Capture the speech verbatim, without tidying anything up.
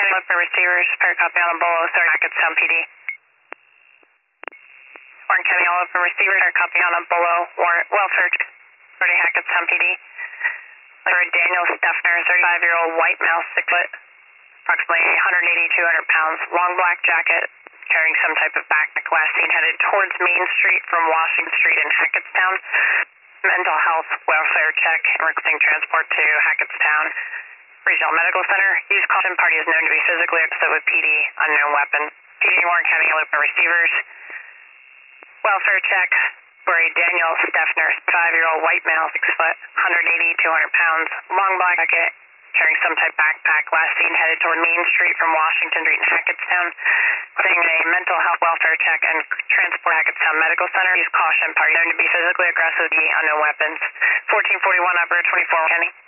County for receivers, fair copy on a Bolo, third Hackettstown P D. Warren County all for receivers, fair copy on a Bolo, warrant, welfare, thirty Hackettstown P D. For Daniel Steffner, thirty-five-year-old white male, six foot, approximately one eighty, two hundred pounds, long black jacket, carrying some type of backpack, last seen headed towards Main Street from Washington Street in Hackettstown. Mental health, welfare check, and requesting transport to Hackettstown Regional Medical Center. Use caution, party is known to be physically aggressive with P D, unknown weapon. P D Warren County open receivers. Welfare check for a Daniel Steffner, five-year-old white male, six foot, one eighty, two hundred pounds, long black jacket, carrying some type backpack, last seen headed toward Main Street from Washington Street in Hackettstown. Putting a mental health welfare check and transport Hackettstown Medical Center. Use caution, party known to be physically aggressive with unknown weapons. fourteen forty-one, operator twenty-four, Kenny.